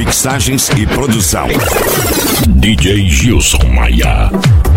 Mixagens e produção DJ Gilson Maia.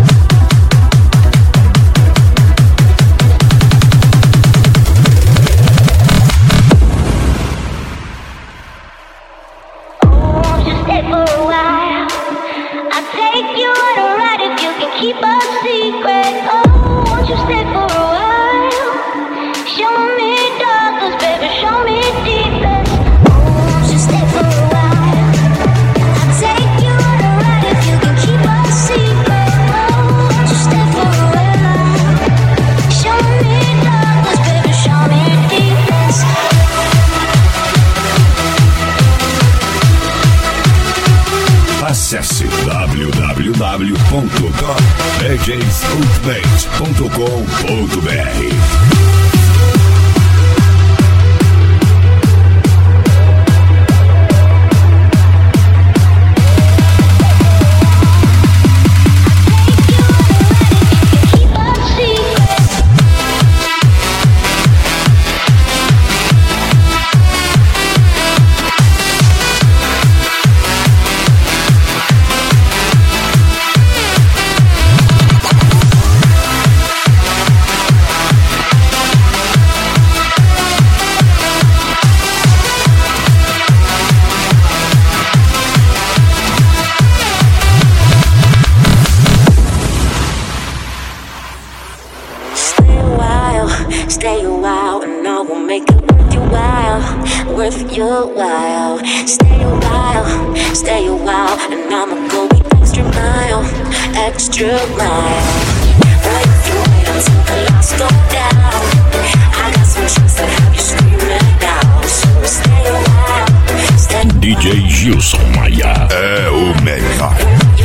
Keep a secret, oh, won't you stay for a while? Show me darkness, baby, show me deepest. Oh, won't you stay for a while? I'll take you on a ride if you can keep a secret. Oh, won't you stay for a while? Show me darkness, baby, show me deepest. Acesse www.djsultimate.com.br. Stay a while and I will make it worth your while, worth your while. Stay a while and I'ma go the extra mile, extra mile. Wait until the lights go down. I got some tricks that have you screaming out. So stay a while, stay a while. DJ Gilson Maia é o melhor.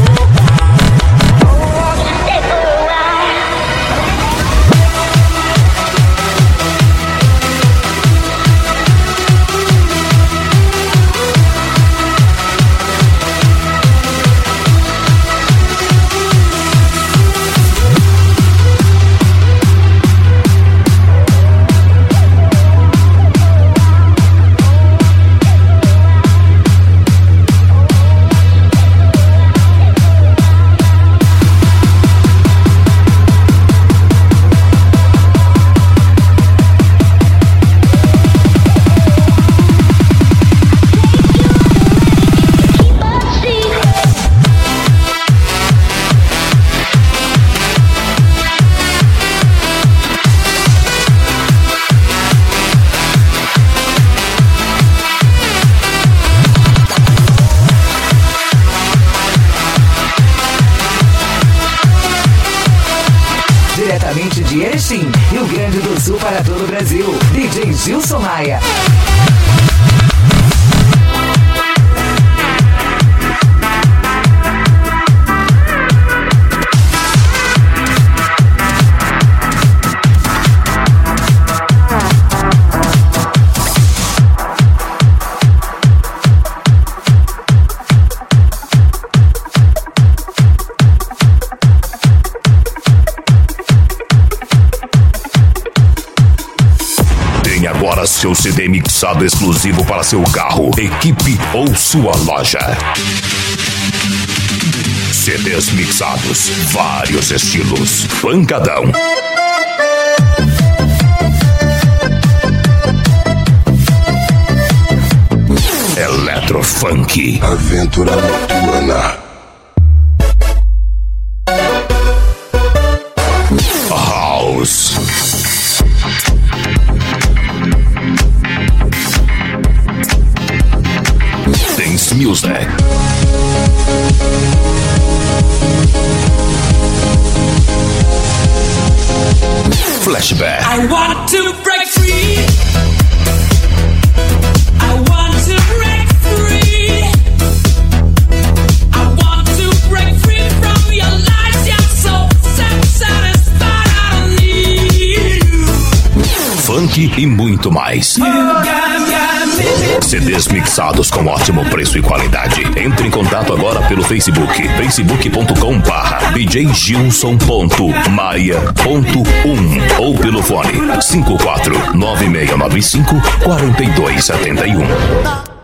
Diretamente de Erechim, Rio Grande do Sul para todo o Brasil, DJ Gilson Maia. Agora seu CD mixado exclusivo para seu carro, equipe ou sua loja. CDs mixados, vários estilos, pancadão. Eletrofunk. Aventura noturna. House. Dance music. Flashback. I want to break free. I want to break free. I want to break free from your lies. You're so satisfied. I don't need you. Funk e muito mais. CDs mixados com ótimo preço e qualidade. Entre em contato agora pelo Facebook, facebook.com/djgilson.maia.1 ou pelo fone 549695 4271.